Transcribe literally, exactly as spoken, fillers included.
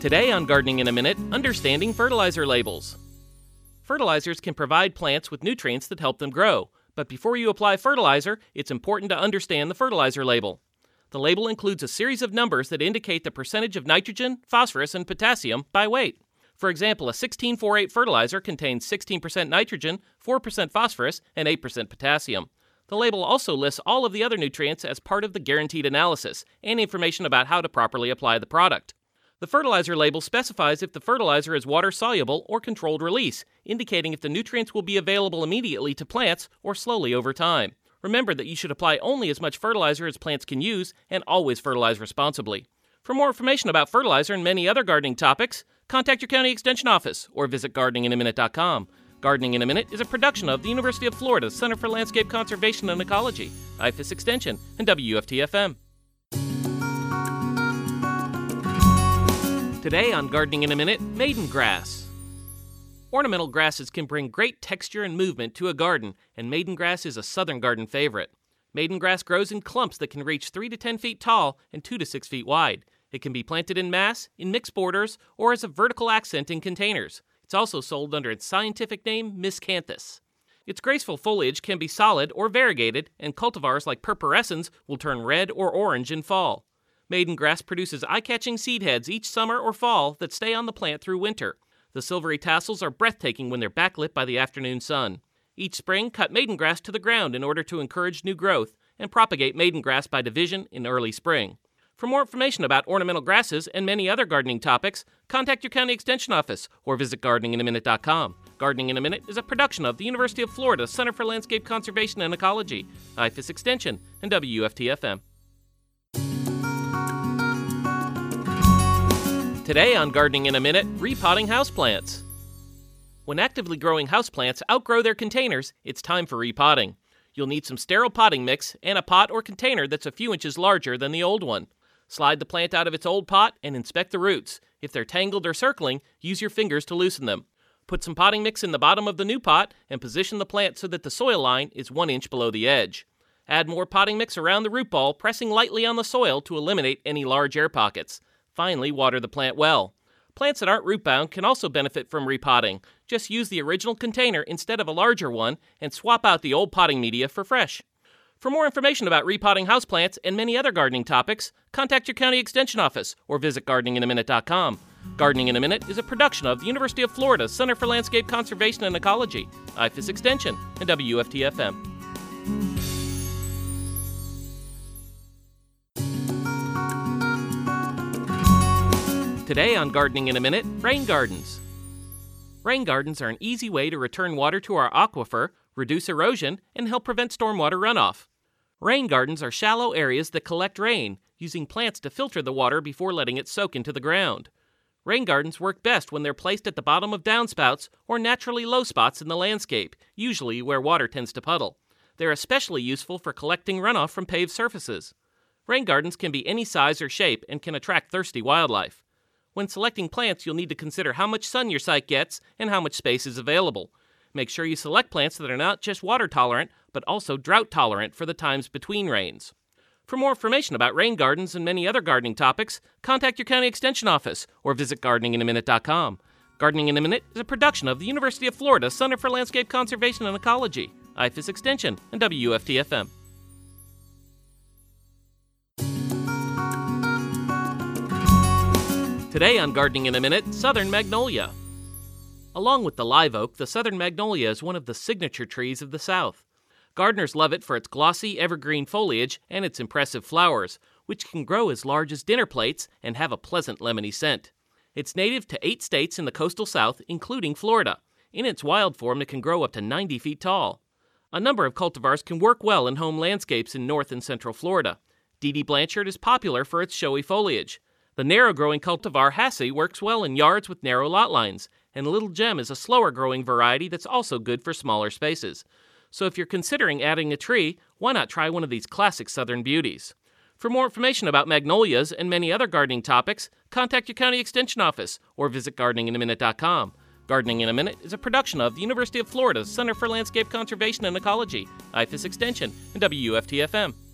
Today on Gardening in a Minute, understanding fertilizer labels. Fertilizers can provide plants with nutrients that help them grow, but before you apply fertilizer, it's important to understand the fertilizer label. The label includes a series of numbers that indicate the percentage of nitrogen, phosphorus, and potassium by weight. For example, a sixteen four eight fertilizer contains sixteen percent nitrogen, four percent phosphorus, and eight percent potassium. The label also lists all of the other nutrients as part of the guaranteed analysis and information about how to properly apply the product. The fertilizer label specifies if the fertilizer is water-soluble or controlled release, indicating if the nutrients will be available immediately to plants or slowly over time. Remember that you should apply only as much fertilizer as plants can use and always fertilize responsibly. For more information about fertilizer and many other gardening topics, contact your county extension office or visit gardening in a minute dot com. Gardening in a Minute is a production of the University of Florida Center for Landscape Conservation and Ecology, I F A S Extension, and W F T F M. Today on Gardening in a Minute, maiden grass. Ornamental grasses can bring great texture and movement to a garden, and maiden grass is a southern garden favorite. Maiden grass grows in clumps that can reach three to ten feet tall and two to six feet wide. It can be planted in mass, in mixed borders, or as a vertical accent in containers. It's also sold under its scientific name, Miscanthus. Its graceful foliage can be solid or variegated, and cultivars like purpurescens will turn red or orange in fall. Maiden grass produces eye-catching seed heads each summer or fall that stay on the plant through winter. The silvery tassels are breathtaking when they're backlit by the afternoon sun. Each spring, cut maiden grass to the ground in order to encourage new growth and propagate maiden grass by division in early spring. For more information about ornamental grasses and many other gardening topics, contact your county extension office or visit gardening in a minute dot com. Gardening in a Minute is a production of the University of Florida Center for Landscape Conservation and Ecology, I F A S Extension, and W F T F M. Today on Gardening in a Minute, repotting houseplants. When actively growing houseplants outgrow their containers, it's time for repotting. You'll need some sterile potting mix and a pot or container that's a few inches larger than the old one. Slide the plant out of its old pot and inspect the roots. If they're tangled or circling, use your fingers to loosen them. Put some potting mix in the bottom of the new pot and position the plant so that the soil line is one inch below the edge. Add more potting mix around the root ball, pressing lightly on the soil to eliminate any large air pockets. Finally, water the plant well. Plants that aren't root-bound can also benefit from repotting. Just use the original container instead of a larger one and swap out the old potting media for fresh. For more information about repotting houseplants and many other gardening topics, contact your county extension office or visit gardening in a minute dot com. Gardening in a Minute is a production of the University of Florida Center for Landscape Conservation and Ecology, I F A S Extension, and W F T F M. Today on Gardening in a Minute, rain gardens. Rain gardens are an easy way to return water to our aquifer, reduce erosion, and help prevent stormwater runoff. Rain gardens are shallow areas that collect rain, using plants to filter the water before letting it soak into the ground. Rain gardens work best when they're placed at the bottom of downspouts or naturally low spots in the landscape, usually where water tends to puddle. They're especially useful for collecting runoff from paved surfaces. Rain gardens can be any size or shape and can attract thirsty wildlife. When selecting plants, you'll need to consider how much sun your site gets and how much space is available. Make sure you select plants that are not just water tolerant, but also drought tolerant for the times between rains. For more information about rain gardens and many other gardening topics, contact your county extension office or visit gardening in a minute dot com. Gardening in a Minute is a production of the University of Florida Center for Landscape Conservation and Ecology, I F A S Extension, and W F T F M. Today on Gardening in a Minute, Southern Magnolia. Along with the live oak, the southern magnolia is one of the signature trees of the South. Gardeners love it for its glossy, evergreen foliage and its impressive flowers, which can grow as large as dinner plates and have a pleasant lemony scent. It's native to eight states in the coastal South, including Florida. In its wild form, it can grow up to ninety feet tall. A number of cultivars can work well in home landscapes in North and Central Florida. Dee Dee Blanchard is popular for its showy foliage. The narrow-growing cultivar Hassie works well in yards with narrow lot lines, and Little Gem is a slower-growing variety that's also good for smaller spaces. So if you're considering adding a tree, why not try one of these classic southern beauties? For more information about magnolias and many other gardening topics, contact your county extension office or visit gardening in a minute dot com. Gardening in a Minute is a production of the University of Florida Center for Landscape Conservation and Ecology, I F A S Extension, and W F T F M.